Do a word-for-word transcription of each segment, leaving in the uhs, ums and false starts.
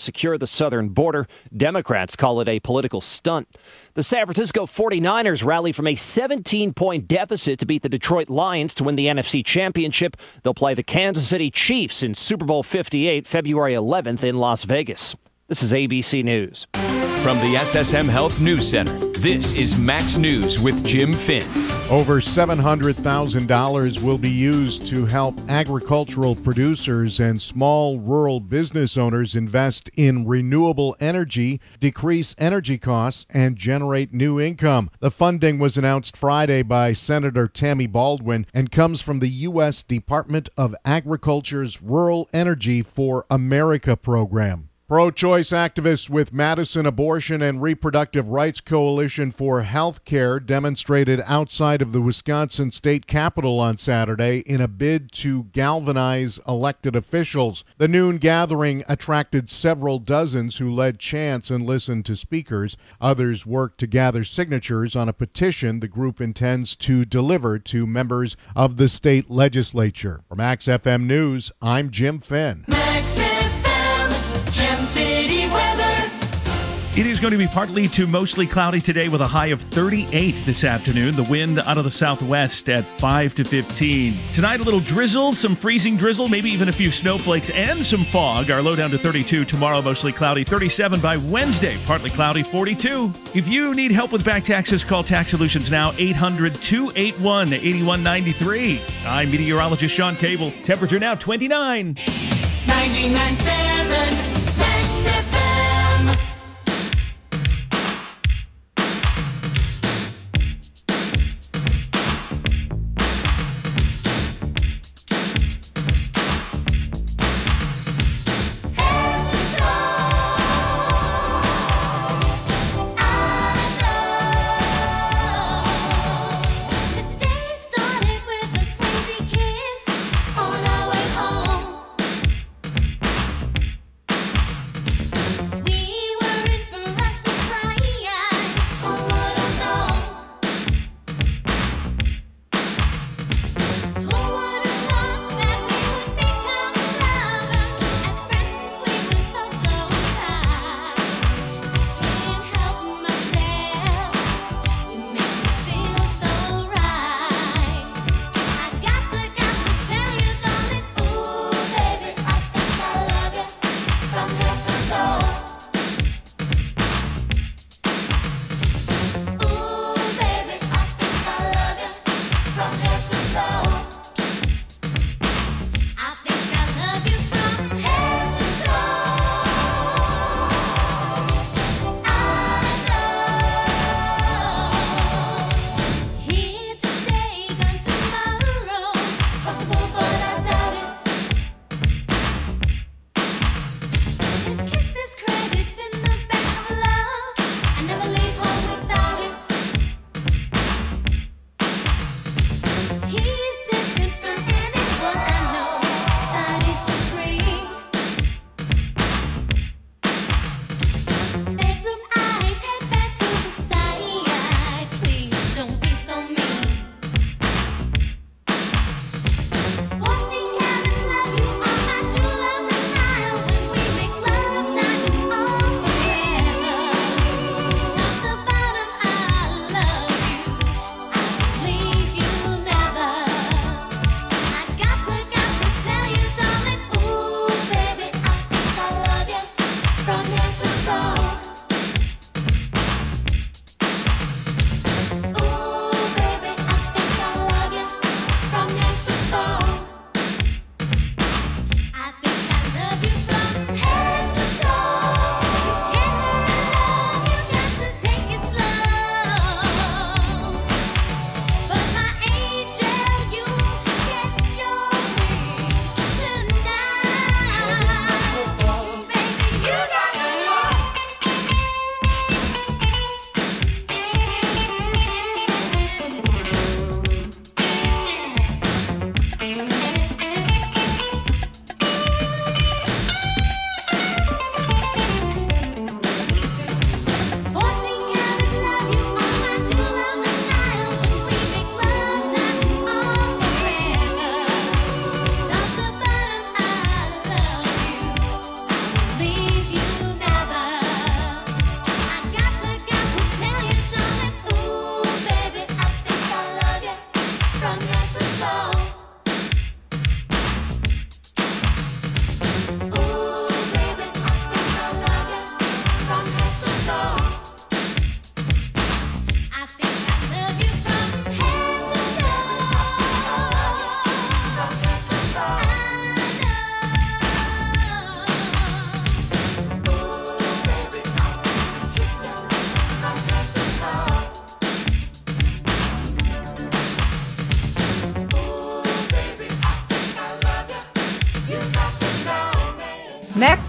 secure the southern border. Democrats call it a political stunt. The San Francisco forty-niners rally from a seventeen-point deficit to beat the Detroit Lions to win the N F C Championship. They'll play the Kansas City Chiefs in Super Bowl fifty-eight, February eleventh in Las Vegas. This is A B C News. From the S S M Health News Center, this is Max News with Jim Finn. Over seven hundred thousand dollars will be used to help agricultural producers and small rural business owners invest in renewable energy, decrease energy costs, and generate new income. The funding was announced Friday by Senator Tammy Baldwin and comes from the U S Department of Agriculture's Rural Energy for America program. Pro-choice activists with Madison Abortion and Reproductive Rights Coalition for Health Care demonstrated outside of the Wisconsin State Capitol on Saturday in a bid to galvanize elected officials. The noon gathering attracted several dozens who led chants and listened to speakers. Others worked to gather signatures on a petition the group intends to deliver to members of the state legislature. For Max F M News, I'm Jim Finn. Max F M, Gem City weather. It is going to be partly to mostly cloudy today with a high of thirty-eight this afternoon. The wind out of the southwest at five to fifteen. Tonight, a little drizzle, some freezing drizzle, maybe even a few snowflakes and some fog. Our low down to thirty-two. Tomorrow, mostly cloudy. thirty-seven by Wednesday, partly cloudy. forty-two. If you need help with back taxes, call Tax Solutions now. eight hundred, two eight one, eight one nine three. I'm meteorologist Sean Cable. Temperature now twenty-nine. ninety-nine point seven Max F M.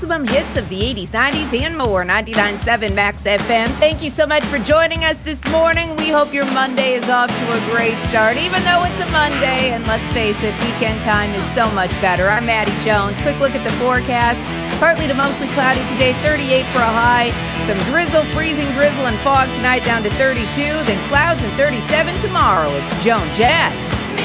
maximum hits of the eighties, nineties, and more. ninety-nine point seven Max F M. Thank you so much for joining us this morning. We hope your Monday is off to a great start, even though it's a Monday. And let's face it, weekend time is so much better. I'm Maddie Jones. Quick look at the forecast. Partly to mostly cloudy today, thirty-eight for a high. Some drizzle, freezing drizzle and fog tonight down to thirty-two. Then clouds and thirty-seven tomorrow. It's Joan Jett.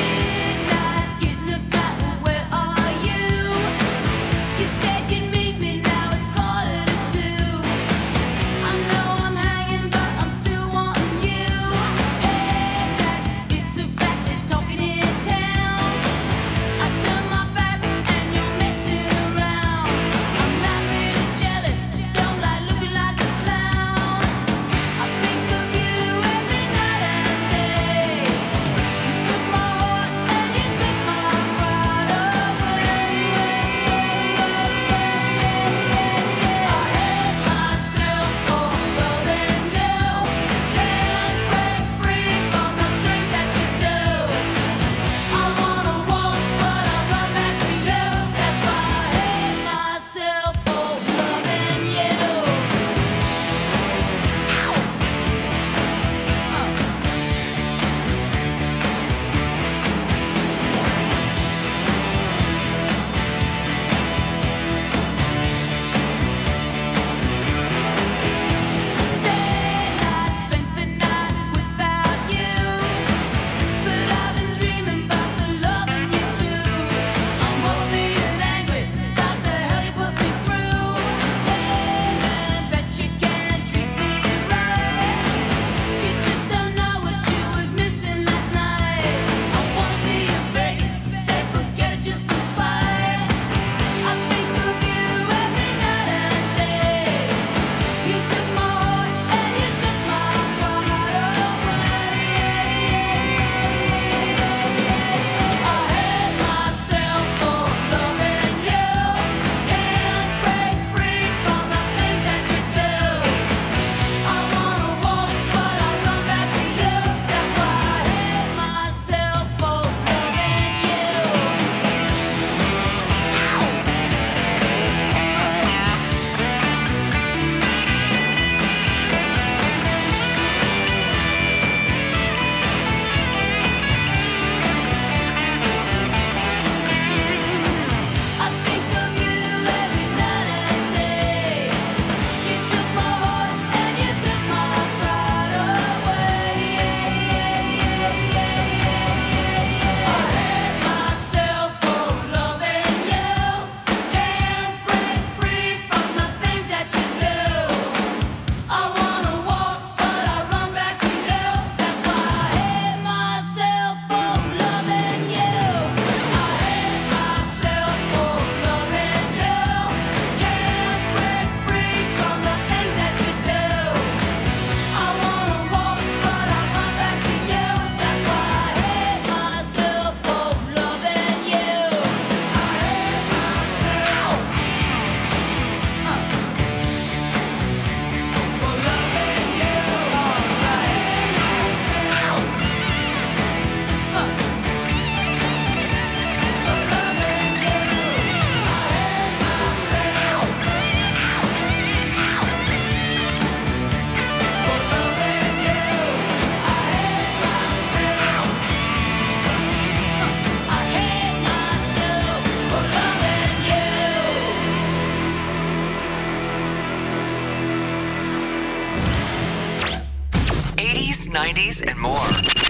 nineties, and more.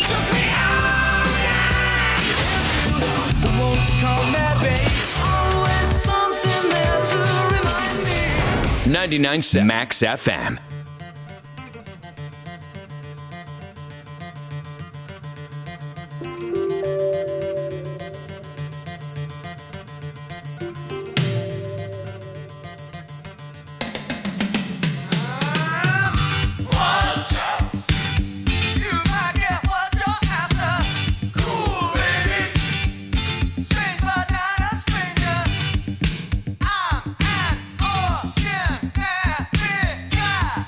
ninety-nine point seven Max F M. I'm an orphan, yeah, yeah.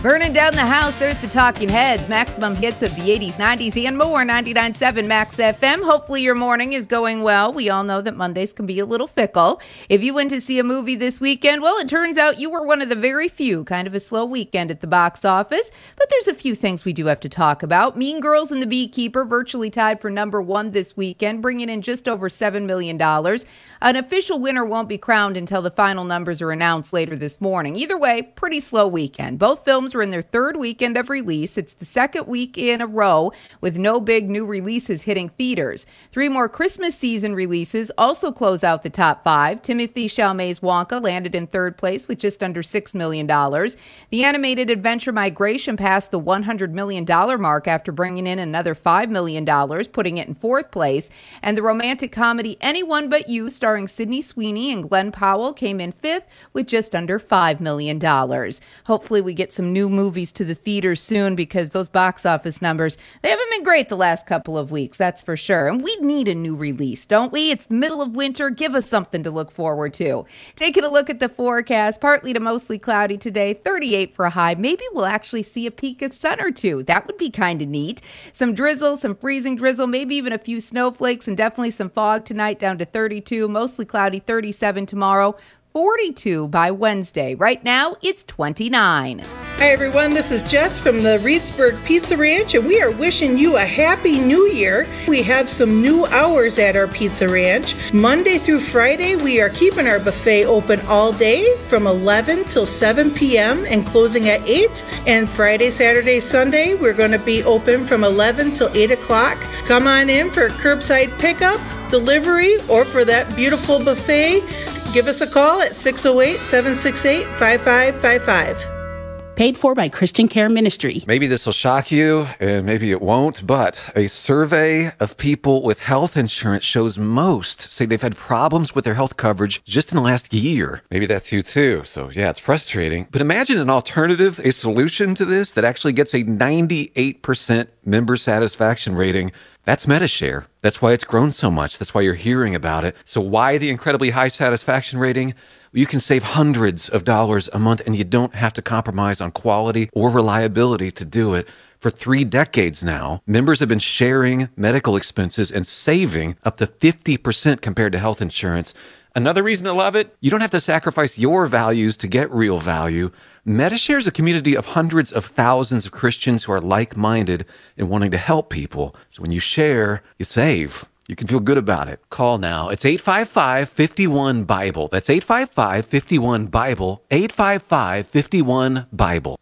Burning down the house, there's the Talking Heads. Maximum hits of the eighties, nineties, and more. ninety-nine point seven Max F M. Hopefully your morning is going well. We all know that Mondays can be a little fickle. If you went to see a movie this weekend, well, it turns out you were one of the very few. Kind of a slow weekend at the box office. But there's a few things we do have to talk about. Mean Girls and The Beekeeper virtually tied for number one this weekend, bringing in just over seven million dollars. An official winner won't be crowned until the final numbers are announced later this morning. Either way, pretty slow weekend. Both films are in their third weekend of release. It's the second week in a row with no big new releases hitting theaters. Three more Christmas season releases also close out the top five. Timothée Chalamet's Wonka landed in third place with just under six million dollars. The animated adventure Migration passed the one hundred million dollars mark after bringing in another five million dollars, putting it in fourth place. And the romantic comedy Anyone But You, starring Sydney Sweeney and Glenn Powell, came in fifth with just under five million dollars. Hopefully we get some new movies to the theaters soon, because those box office numbers, they haven't been great the last couple of weeks, that's for sure. And we need a new release, don't we? It's the middle of winter. Give us something to look forward to. Taking a look at the forecast, partly to mostly cloudy today, thirty-eight for a high. Maybe we'll actually see a peak of sun or two. That would be kind of neat. Some drizzle, some freezing drizzle, maybe even a few snowflakes, and definitely some fog tonight, down to thirty-two. Mostly cloudy, thirty-seven tomorrow. forty-two by Wednesday. Right now, it's twenty-nine. Hi, everyone. This is Jess from the Reedsburg Pizza Ranch, and we are wishing you a happy new year. We have some new hours at our Pizza Ranch. Monday through Friday, we are keeping our buffet open all day from eleven till seven p.m. and closing at eight. And Friday, Saturday, Sunday, we're going to be open from eleven till eight o'clock. Come on in for curbside pickup, delivery, or for that beautiful buffet. Give us a call at six oh eight, seven six eight, five five five five. Paid for by Christian Care Ministry. Maybe this will shock you, and maybe it won't, but a survey of people with health insurance shows most say they've had problems with their health coverage just in the last year. Maybe that's you too, so yeah, it's frustrating. But imagine an alternative, a solution to this that actually gets a ninety-eight percent member satisfaction rating. That's MediShare. That's why it's grown so much. That's why you're hearing about it. So why the incredibly high satisfaction rating? You can save hundreds of dollars a month, and you don't have to compromise on quality or reliability to do it. For three decades now, members have been sharing medical expenses and saving up to fifty percent compared to health insurance. Another reason to love it, you don't have to sacrifice your values to get real value. MediShare is a community of hundreds of thousands of Christians who are like-minded and wanting to help people. So when you share, you save. You can feel good about it. Call now. It's eight five five, five one, Bible. That's eight five five, five one, Bible. eight five five, five one, Bible.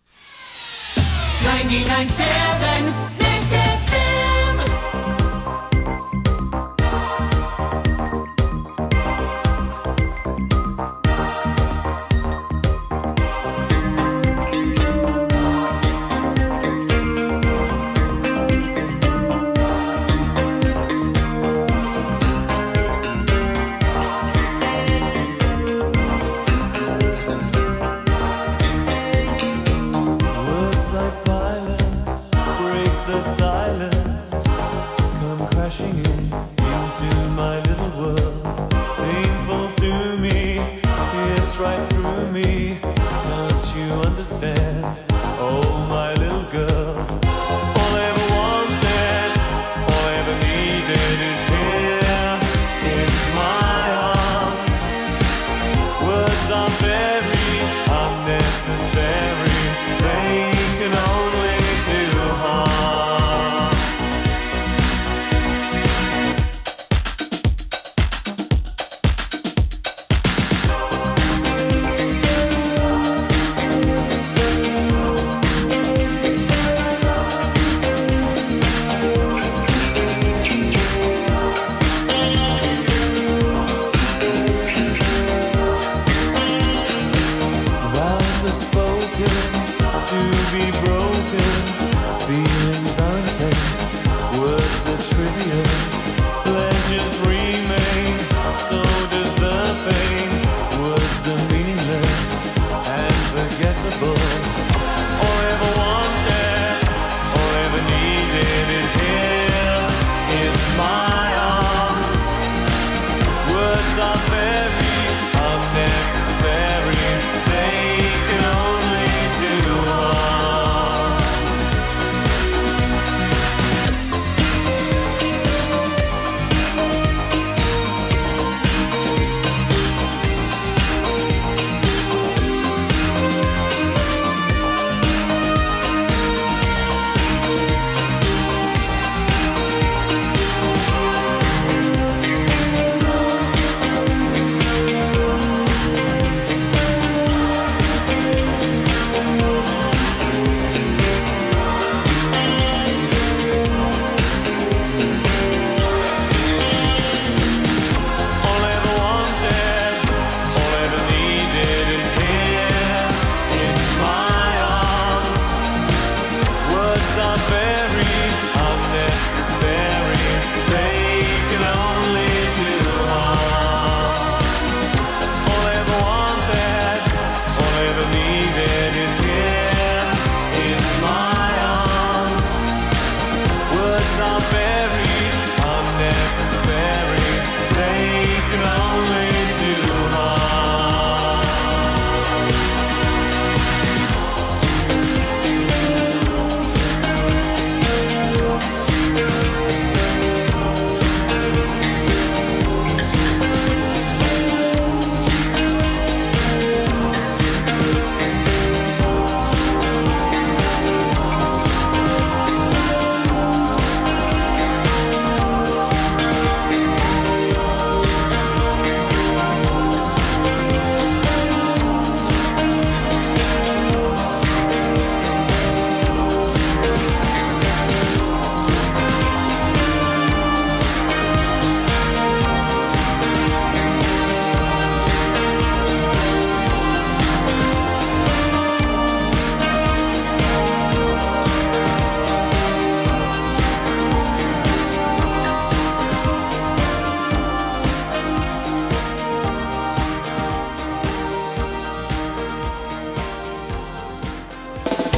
ninety-nine point seven Max F M. Unnecessary, they can only do harm.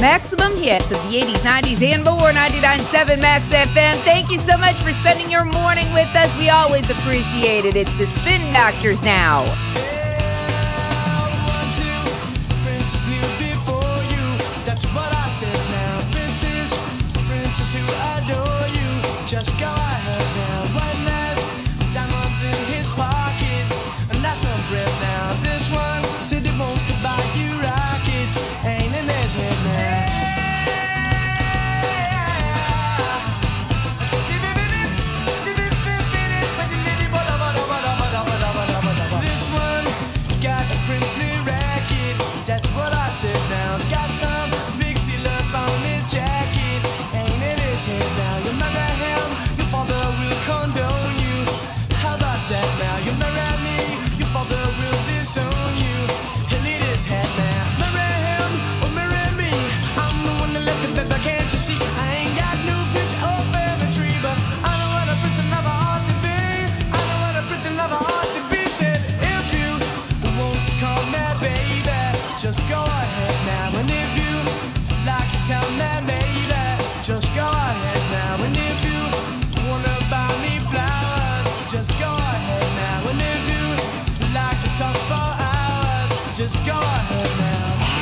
Maximum hits of the eighties, nineties, and more. ninety-nine point seven Max F M. Thank you so much for spending your morning with us. We always appreciate it. It's the Spin Doctors now. Just go ahead now. One last diamonds in his pockets, and that's a grip now. This one said he wants to buy you rockets, ain't in his head now. This one got a princely racket, that's what I said now. Got some big seal up on his jacket, ain't in his head now. You remember him, your father will condone you. How about that now? You marry me, your father will disown you. He'll eat his head now. Marry him or marry me, I'm the one that left it, baby, can't you see? I ain't got no future or family tree, but I know what a pretty lover ought to be. I know what a pretty lover ought to be. Said if you want to call me baby, just go ahead now. And if you like to tell me baby, just go ahead now. And if you wanna buy me flowers, just go ahead now. And if you like to talk for hours, just go ahead now.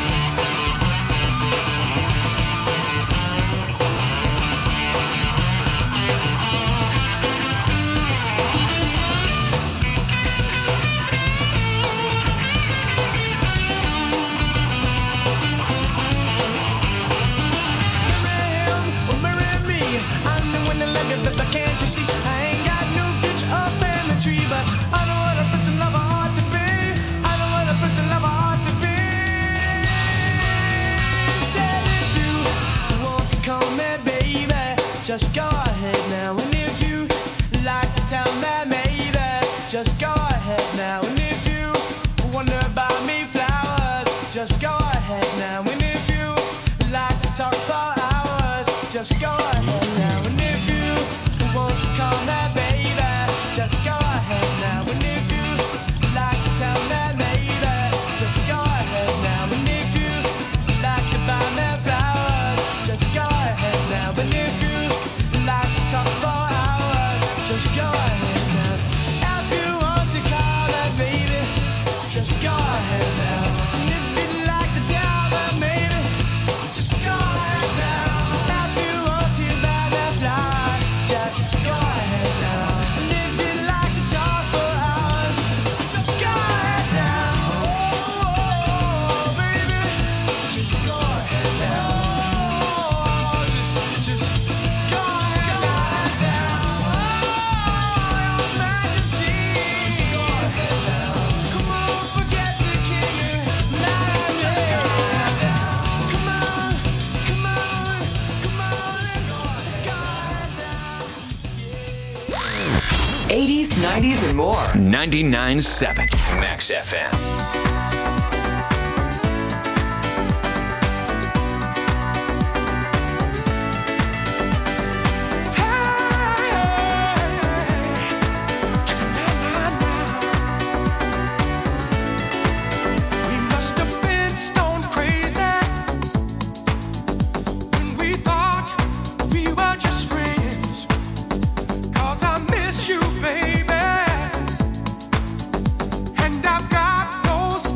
Can't you see? I ain't got no future or family tree, but I know what a pretty lover ought to be. I know what a pretty lover ought to be. Said if you want to call me baby, just go ahead now. And if you like to tell me maybe, just go ahead now. And if you wanna buy me flowers, just go ahead now. And if you like to talk for hours, just go ahead now. And if you want to call me baby, just go ahead now. And if you like to tell me maybe, just go ahead now. And if you like to buy me flowers, just go ahead now. And if you like to talk for hours, just go ahead now. If you want to call me baby, just go ahead now. And if you like to tell me maybe, just go ahead now. If you want to buy me flowers, just go ahead now. And if you like to talk for hours, just go ahead now. Oh, baby, just go ahead now. Oh, just, just go ahead now. Oh, your majesty, just go ahead now. Come on, forget the king. Just go ahead now. Come on, come on, come on, let's go ahead now. eighties, nineties, and more. ninety-nine point seven Max F M. We must have been stone crazy when we thought we were just friends. 'Cause I miss you, baby, and I've got no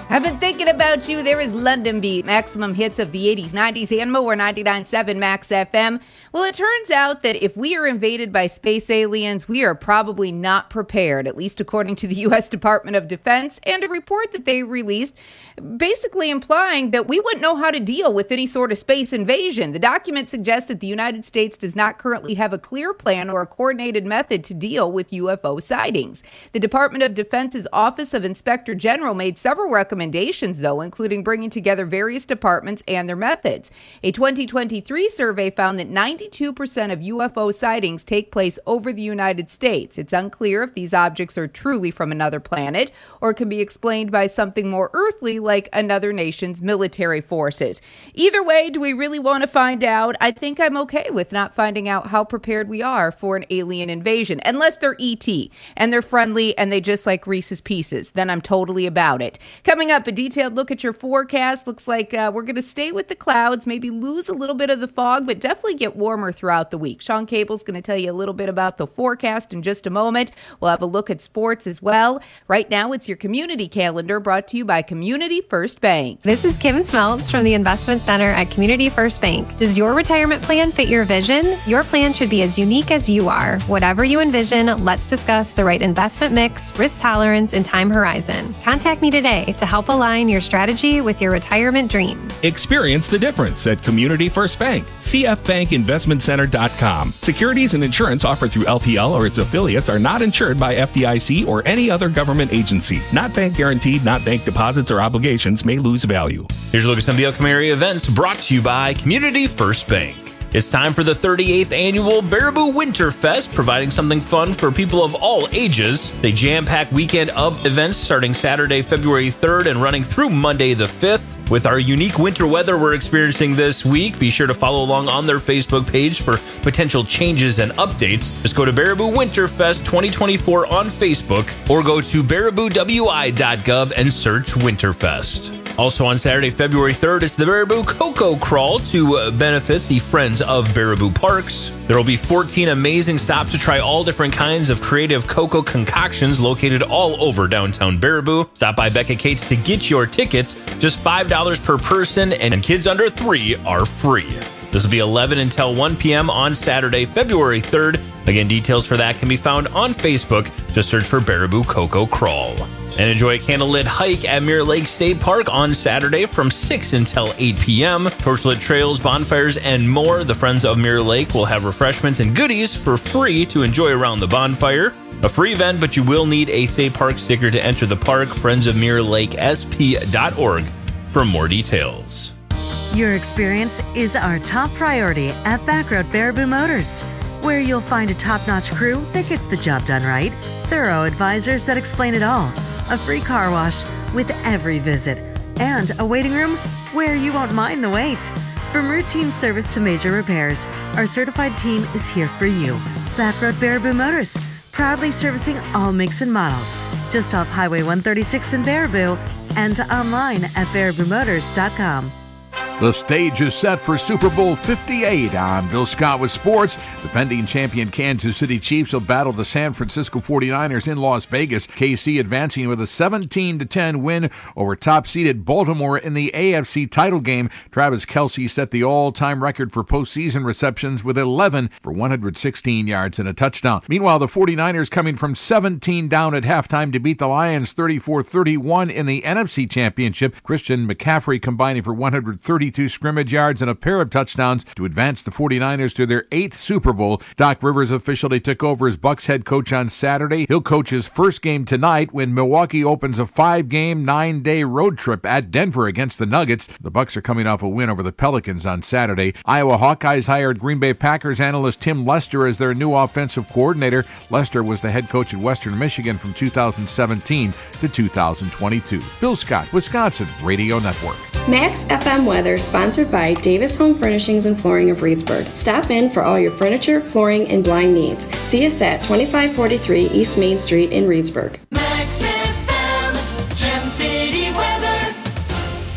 I've been thinking about you. There is London Beat, maximum hits of the eighties, nineties, and more, ninety-nine point seven Max F M. Well, it turns out that if we are invaded by space aliens, we are probably not prepared, at least according to the U S Department of Defense and a report that they released, basically implying that we wouldn't know how to deal with any sort of space invasion. The document suggests that the United States does not currently have a clear plan or a coordinated method to deal with U F O sightings. The Department of Defense's Office of Inspector General made several recommendations Recommendations, though, including bringing together various departments and their methods. A twenty twenty-three survey found that ninety-two percent of U F O sightings take place over the United States. It's unclear if these objects are truly from another planet or can be explained by something more earthly like another nation's military forces. Either way, do we really want to find out? I think I'm okay with not finding out how prepared we are for an alien invasion, unless they're E T and they're friendly and they just like Reese's Pieces. Then I'm totally about it. Coming up, a detailed look at your forecast. Looks like uh, we're going to stay with the clouds, maybe lose a little bit of the fog, but definitely get warmer throughout the week. Sean Cable's going to tell you a little bit about the forecast in just a moment. We'll have a look at sports as well. Right now, it's your community calendar brought to you by Community First Bank. This is Kim Smeltz from the Investment Center at Community First Bank. Does your retirement plan fit your vision? Your plan should be as unique as you are. Whatever you envision, let's discuss the right investment mix, risk tolerance, and time horizon. Contact me today to help align your strategy with your retirement dream. Experience the difference at Community First Bank. C F bank investment center dot com. Securities and insurance offered through L P L or its affiliates are not insured by F D I C or any other government agency. Not bank guaranteed, not bank deposits or obligations may lose value. Here's a look at some of the upcoming area events brought to you by Community First Bank. It's time for the thirty-eighth annual Baraboo Winterfest, providing something fun for people of all ages. The jam-packed weekend of events starting Saturday, February third and running through Monday the fifth. With our unique winter weather we're experiencing this week, be sure to follow along on their Facebook page for potential changes and updates. Just go to Baraboo Winterfest twenty twenty-four on Facebook or go to baraboo w i dot gov and search Winterfest. Also on Saturday, February third, it's the Baraboo Cocoa Crawl to benefit the Friends of Baraboo Parks. There will be fourteen amazing stops to try all different kinds of creative cocoa concoctions located all over downtown Baraboo. Stop by Becca Cates to get your tickets. Just five dollars per person, and kids under three are free. This will be eleven until one p.m. on Saturday, February third. Again, details for that can be found on Facebook. Just search for Baraboo Cocoa Crawl. And enjoy a candlelit hike at Mirror Lake State Park on Saturday from six until eight p.m. Torchlit trails, bonfires, and more. The Friends of Mirror Lake will have refreshments and goodies for free to enjoy around the bonfire. A free event, but you will need a State Park sticker to enter the park. Friends of Mirror Lake S P dot org for more details. Your experience is our top priority at Backroad Baraboo Motors, where you'll find a top-notch crew that gets the job done right, thorough advisors that explain it all, a free car wash with every visit, and a waiting room where you won't mind the wait. From routine service to major repairs, our certified team is here for you. Backroad Baraboo Motors, proudly servicing all makes and models, just off Highway one thirty-six in Baraboo, and online at baraboo motors dot com. The stage is set for Super Bowl fifty-eight on Bill Scott with sports. Defending champion Kansas City Chiefs will battle the San Francisco forty-niners in Las Vegas. K C advancing with a seventeen to ten win over top-seeded Baltimore in the A F C title game. Travis Kelce set the all-time record for postseason receptions with eleven for one hundred sixteen yards and a touchdown. Meanwhile, the forty-niners coming from seventeen down at halftime to beat the Lions thirty-four thirty-one in the N F C Championship. Christian McCaffrey combining for one hundred thirty-two scrimmage yards and a pair of touchdowns to advance the forty-niners to their eighth Super Bowl. Doc Rivers officially took over as Bucs head coach on Saturday. He'll coach his first game tonight when Milwaukee opens a five-game, nine-day road trip at Denver against the Nuggets. The Bucs are coming off a win over the Pelicans on Saturday. Iowa Hawkeyes hired Green Bay Packers analyst Tim Lester as their new offensive coordinator. Lester was the head coach at Western Michigan from two thousand seventeen to two thousand twenty-two. Bill Scott, Wisconsin Radio Network. Max F M weather sponsored by Davis Home Furnishings and Flooring of Reedsburg. Stop in for all your furniture, flooring, and blind needs. See us at twenty-five forty-three East Main Street in Reedsburg. Max F M, Gem City weather.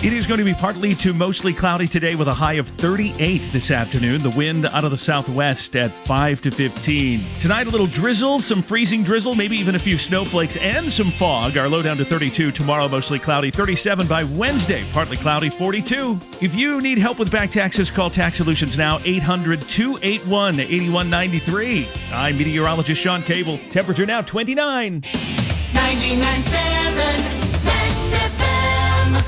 It is going to be partly to mostly cloudy today with a high of thirty-eight this afternoon. The wind out of the southwest at five to fifteen. Tonight, a little drizzle, some freezing drizzle, maybe even a few snowflakes and some fog. Our low down to thirty-two. Tomorrow, mostly cloudy, thirty-seven by Wednesday. Partly cloudy, forty-two. If you need help with back taxes, call Tax Solutions now, eight hundred, two eight one, eight one nine three. I'm meteorologist Sean Cable. Temperature now twenty-nine. ninety-nine point seven Max F M.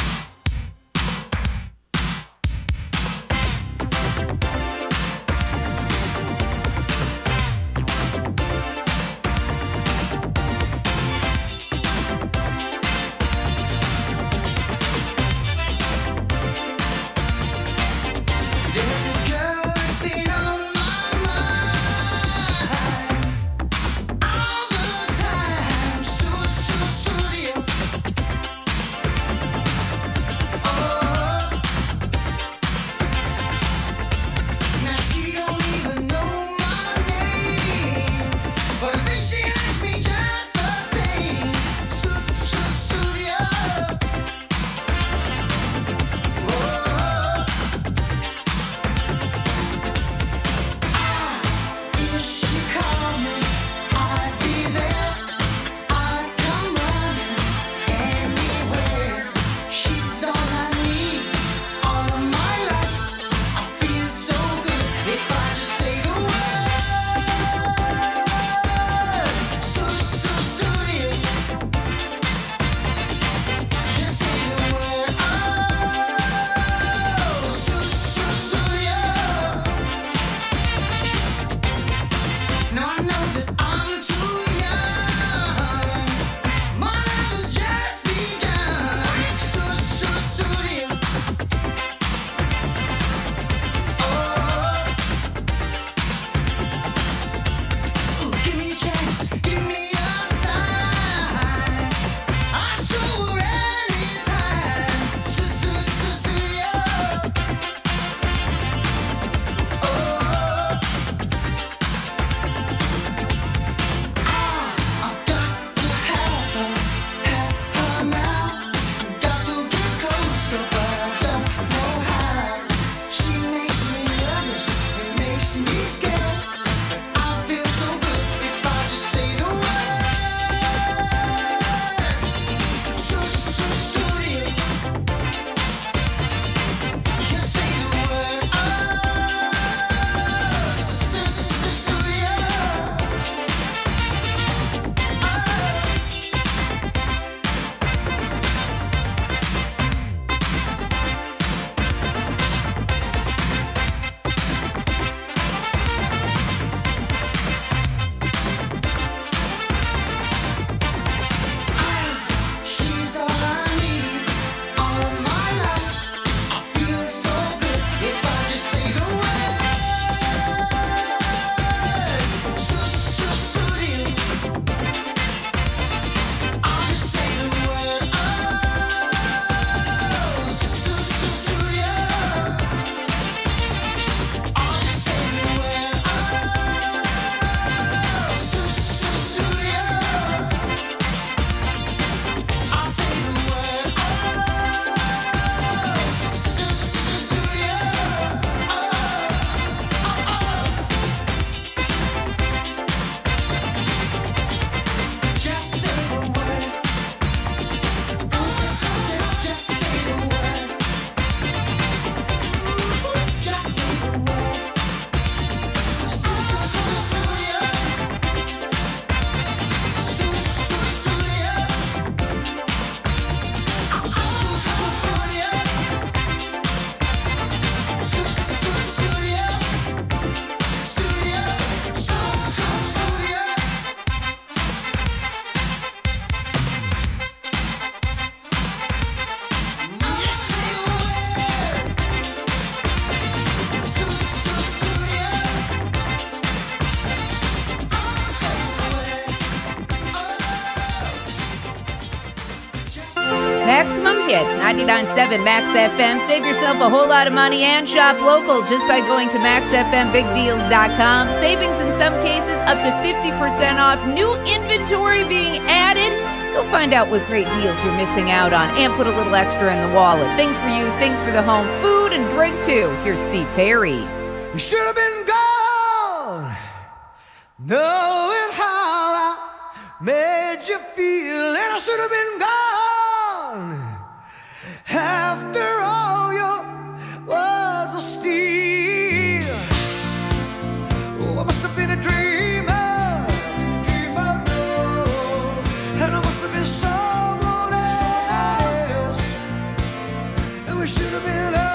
Maximum Hits, ninety-nine point seven Max F M. Save yourself a whole lot of money and shop local just by going to max f m big deals dot com. Savings in some cases up to fifty percent off. New inventory being added. Go find out what great deals you're missing out on and put a little extra in the wallet. Things for you, things for the home, food and drink too. Here's Steve Perry. You should have been gone, knowing how I made you feel, and I should have been gone after all your words of steel. Oh, I must have been a dreamer, dreamer, and I must have been someone else, and we should have been over.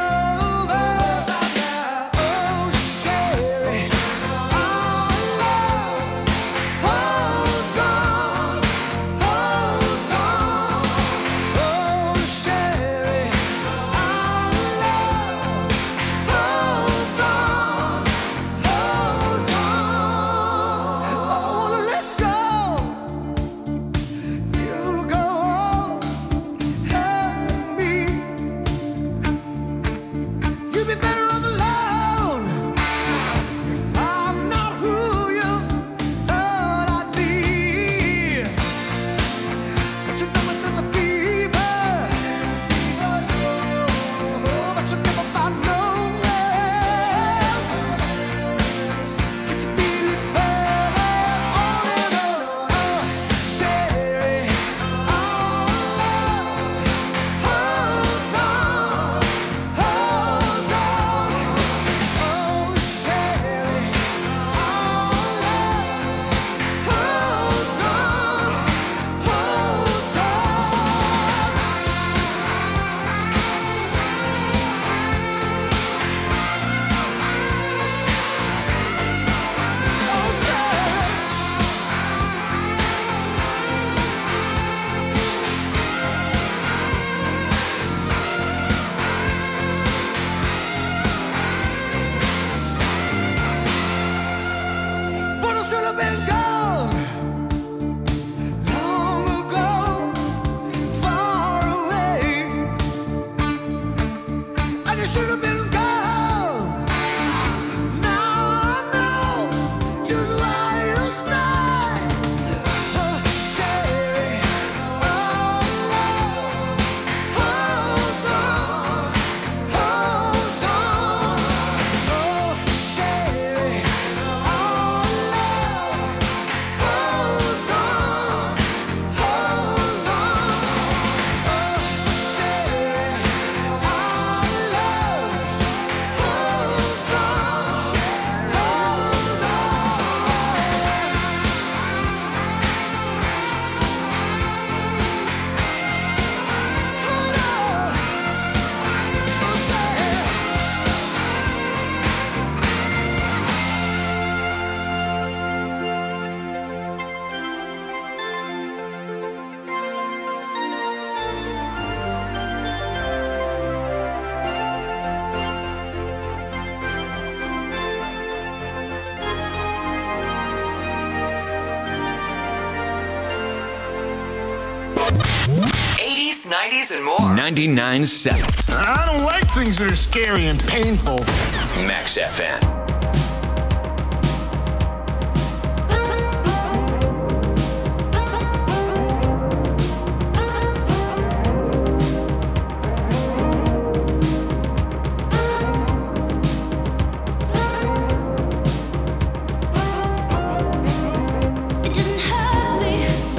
Oh, Sherry, our love holds on, holds on. Oh, Sherry, our love holds on, holds on. I wanna let go. You'll go on and me. You'd be better off alone if I'm not who you thought I'd be. But you know that there's a fever, oh, but you never found no rest. Can you feel it burning on and on? Oh, Sherry, our love holds on, holds on. Oh, Sherry, our love holds on, holds on. Oh, Sherry. But I should have been gone long ago, far away. And you should have been gone. Now I know just why you stay. Oh, Sherry, our love holds on, holds on. Oh, Sherry, our love holds on, holds on. Oh, Sherry, our love holds on, holds eighties, nineties, and more. ninety-nine point seven. I don't like things that are scary and painful. Max F M. It doesn't hurt me.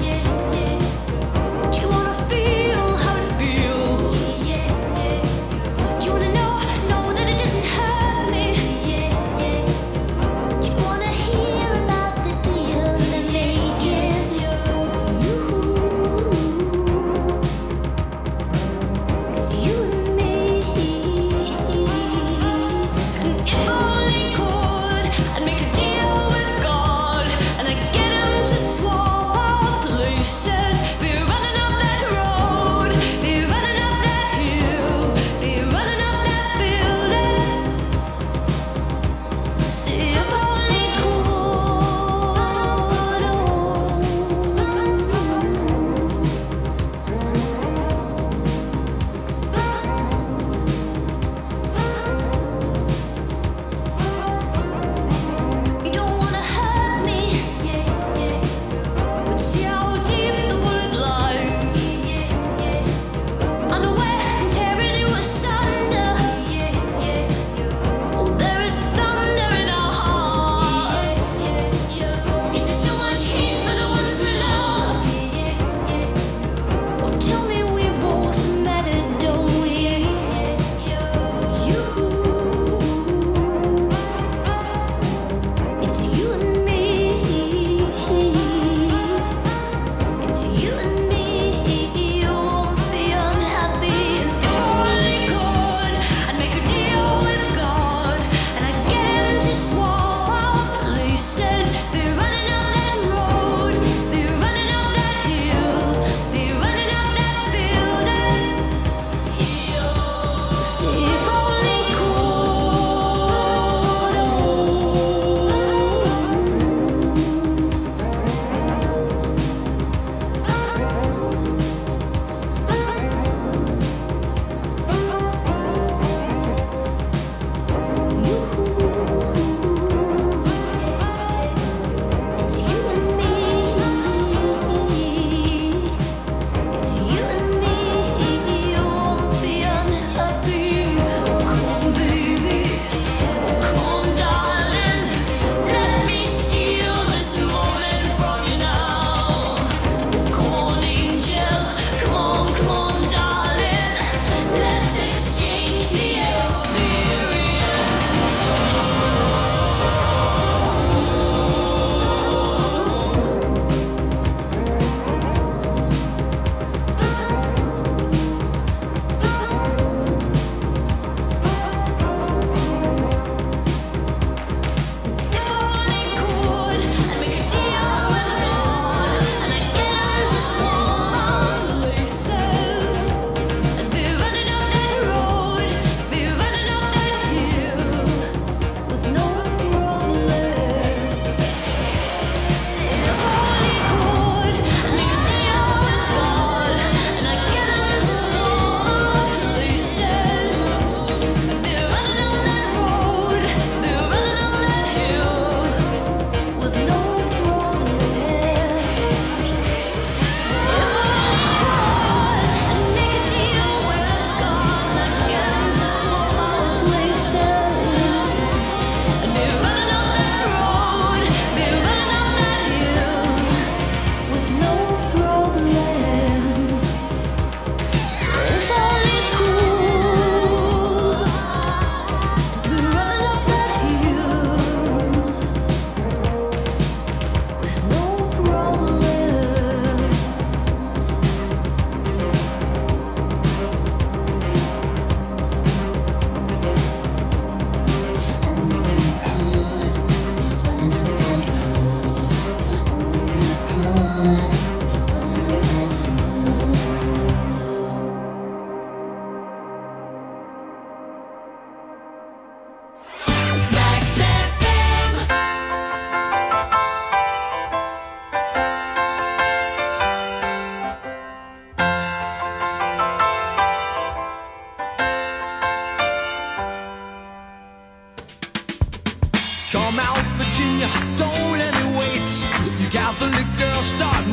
Do you wanna feel how it feels? Do you wanna know, know that it doesn't hurt me?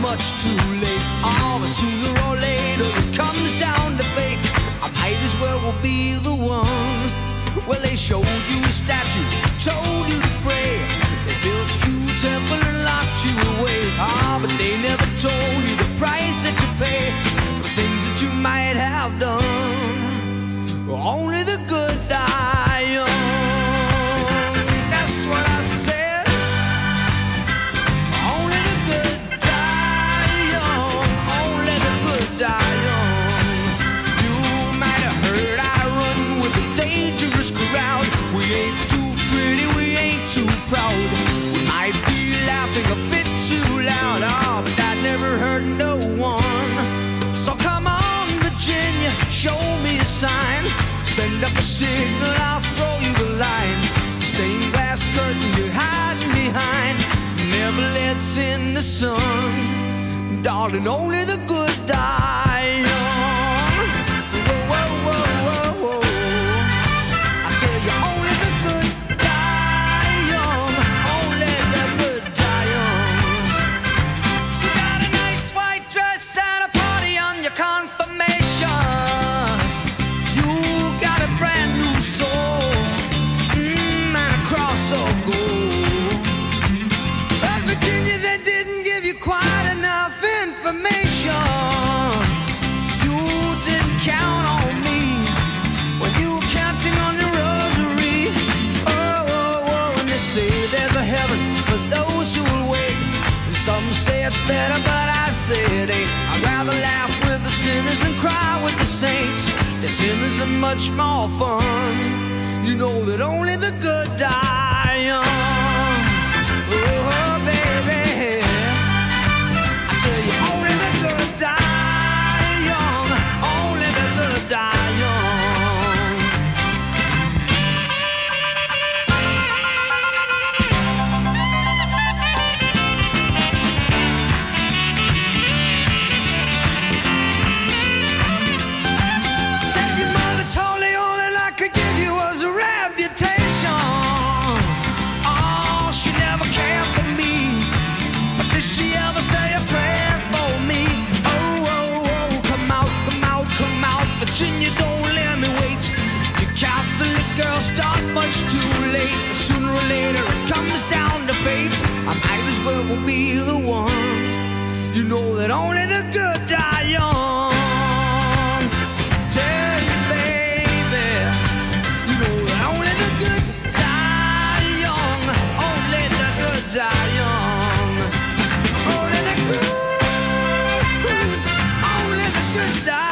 much too late. Oh, but sooner or later it comes down to fate. I might as well will be the one. Well, they showed you a statue, told you to pray. They built you a temple and locked you away. Ah, but they never told you the price that you pay for things that you might have done. Only the good die young. That's what I said. Only the good die young. Only the good die young. You might have heard I run with a dangerous crowd. We ain't too pretty, we ain't too proud. We might be laughing a bit too loud. Oh, but that never hurt no one. So come on, Virginia, show me a sign. Send up a signal, I'll throw you the line. The stained glass curtain you're hiding behind never lets in the sun. Darling, only the good die young. Whoa, whoa, whoa, whoa, whoa. I tell you, only the good die young. Only the good die young. You got a nice white dress and a party on your confirmation. Quite enough information. You didn't count on me when you were counting on your rosary. Oh, oh, oh, and they say there's a heaven for those who will wait. And some say it's better, but I say it ain't. I'd rather laugh with the sinners and cry with the saints. The sinners are much more fun. You know that only the good die young. Oh, baby. Tell you, only the good die young. Only the good die young. Said your mother told you all that I could give you was a reputation. Oh, she never cared for me. But did she ever say a prayer? Virginia, don't let me wait. You Catholic girls start much too late. Sooner or later it comes down to fate. I might as well will be the one. You know that only the good die young. Tell you, baby, you know that only the good die young. Only the good die young. Only the good, only the good die.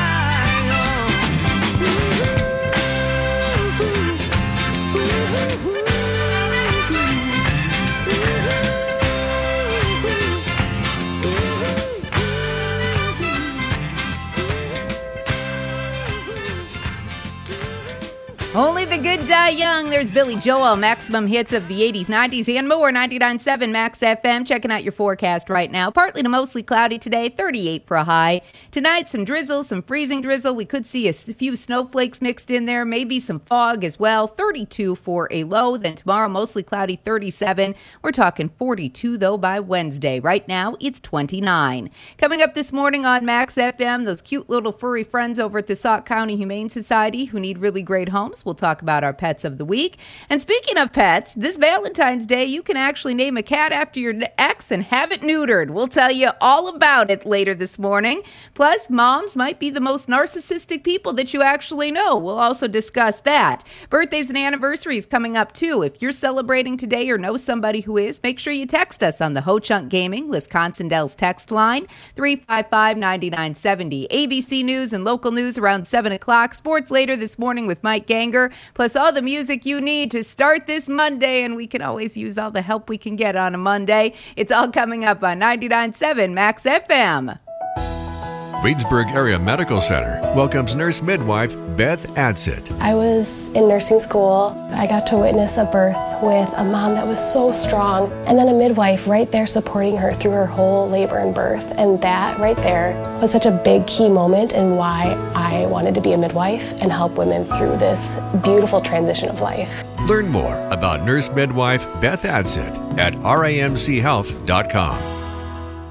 Only the good die young. There's Billy Joel, maximum hits of the eighties, nineties, and more. ninety-nine point seven Max F M. Checking out your forecast right now. Partly to mostly cloudy today, thirty-eight for a high. Tonight, some drizzle, some freezing drizzle. We could see a few snowflakes mixed in there, maybe some fog as well. thirty-two for a low. Then tomorrow, mostly cloudy, thirty-seven. We're talking forty-two, though, by Wednesday. Right now, it's twenty-nine. Coming up this morning on Max F M, those cute little furry friends over at the Sauk County Humane Society who need really great homes. We'll talk about our pets of the week. And speaking of pets, this Valentine's Day, you can actually name a cat after your ex and have it neutered. We'll tell you all about it later this morning. Plus, moms might be the most narcissistic people that you actually know. We'll also discuss that. Birthdays and anniversaries coming up, too. If you're celebrating today or know somebody who is, make sure you text us on the Ho-Chunk Gaming Wisconsin Dells text line, three five five, nine nine seven zero. A B C News and local news around seven o'clock. Sports later this morning with Mike Ganger. Plus all the music you need to start this Monday, and we can always use all the help we can get on a Monday. It's all coming up on ninety-nine point seven Max F M. Reedsburg Area Medical Center welcomes nurse midwife Beth Adsit. I was in nursing school. I got to witness a birth with a mom that was so strong, and then a midwife right there supporting her through her whole labor and birth. And that right there was such a big key moment in why I wanted to be a midwife and help women through this beautiful transition of life. Learn more about nurse midwife Beth Adsit at R A M C health dot com.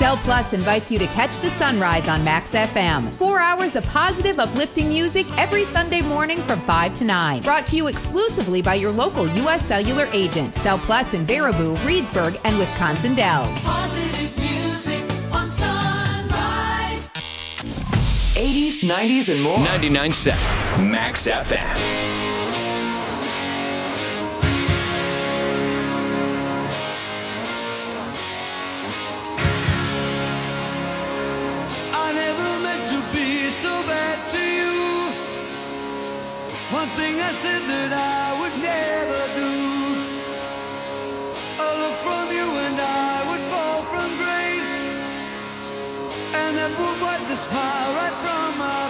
Cell Plus invites you to catch the sunrise on Max F M. Four hours of positive, uplifting music every Sunday morning from five to nine. Brought to you exclusively by your local U S Cellular agent. Cell Plus in Baraboo, Reedsburg, and Wisconsin Dells. Positive music on Sunrise. eighties, nineties, and more. ninety-nine point seven Max F M. One thing I said that I would never do. A look from you and I would fall from grace, and that would wipe the smile right from my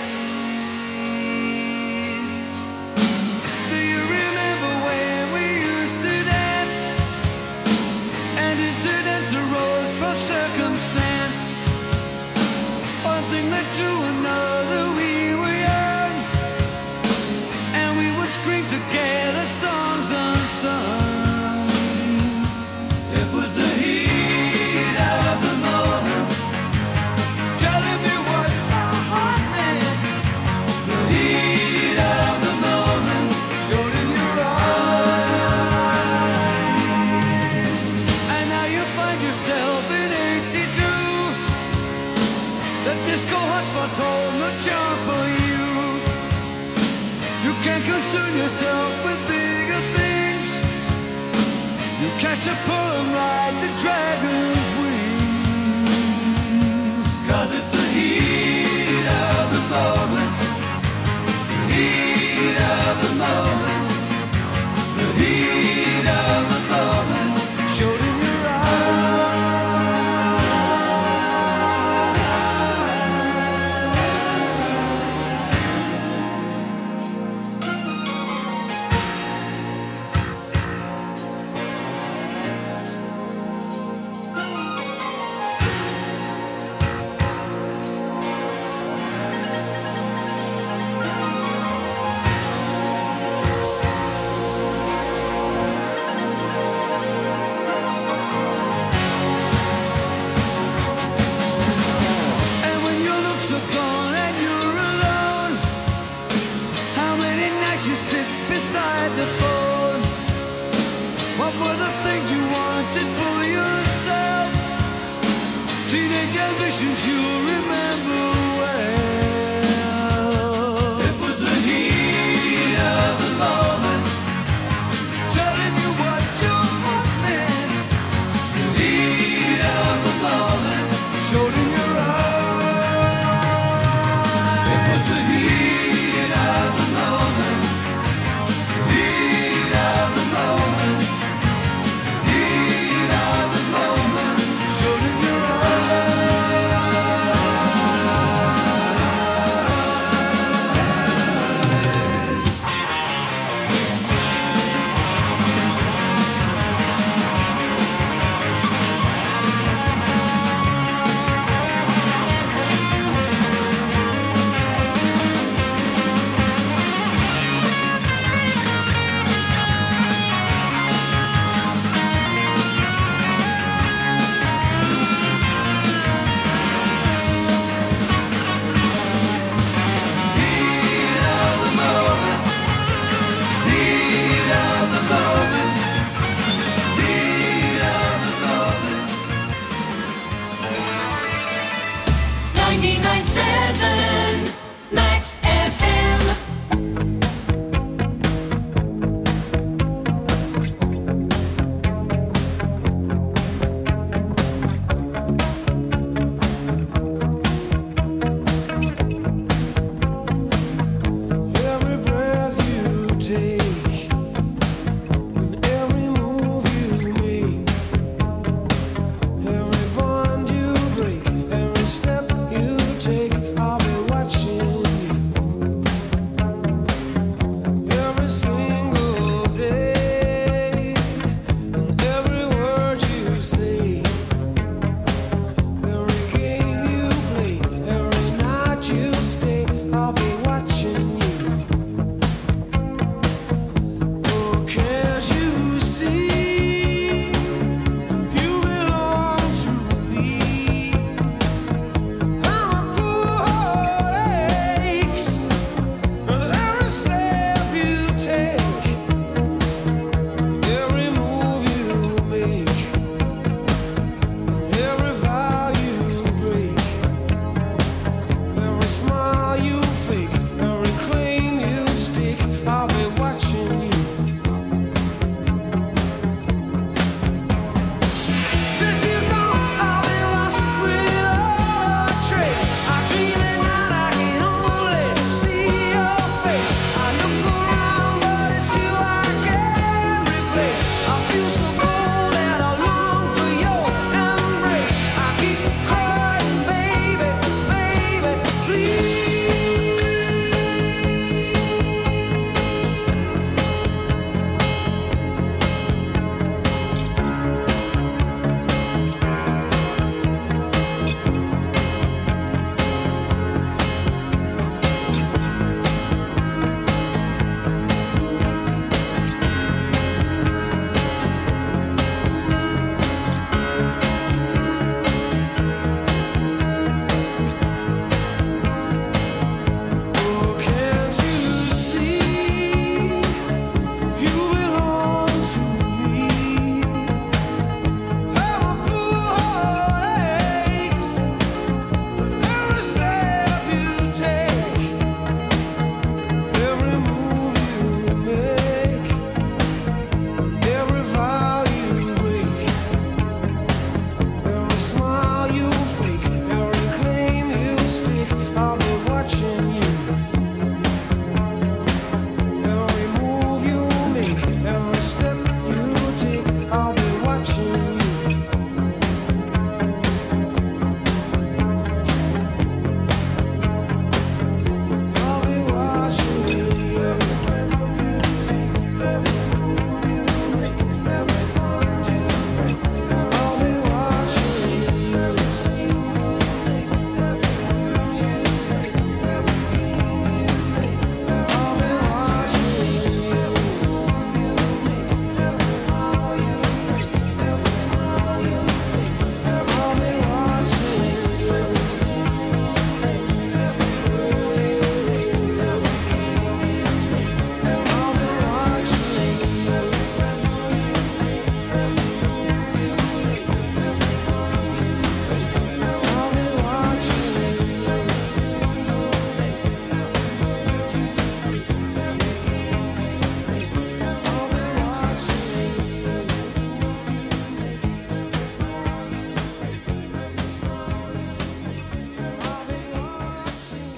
face. Do you remember when we used to dance, and incidents arose from circumstance? One thing led to another, we were young, scream together songs unsung. It was the heat of the moment, telling me what my heart meant. The heat of the moment showed in your eyes. And now you find yourself in eighty-two. The disco hotspots hold no charm for you. You can't concern yourself with bigger things. You catch a pull and ride the dragon's wings. Cause it's the heat of the moment. The heat of the moment. The heat of the moment showed in your beside the phone. What were the things you wanted for yourself? Teenage ambitions you remember well. It was the heat of the moment, telling you what your heart meant. The heat of the moment showed in your eyes. It was the heat of the moment. Heat of the moment, heat of the moment, showed in your eyes.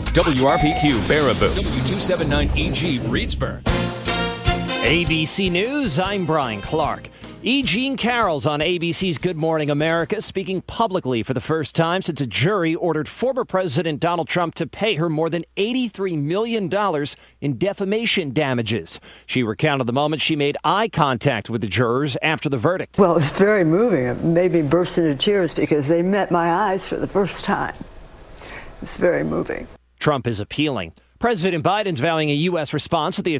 W R P Q Baraboo, W two seventy-nine E G Reedsburg. A B C News, I'm Brian Clark. E. Jean Carroll's on A B C's Good Morning America, speaking publicly for the first time since a jury ordered former President Donald Trump to pay her more than eighty-three million dollars in defamation damages. She recounted the moment she made eye contact with the jurors after the verdict. Well, it was very moving. It made me burst into tears because they met my eyes for the first time. It's very moving. Trump is appealing. President Biden's vowing a U S response at the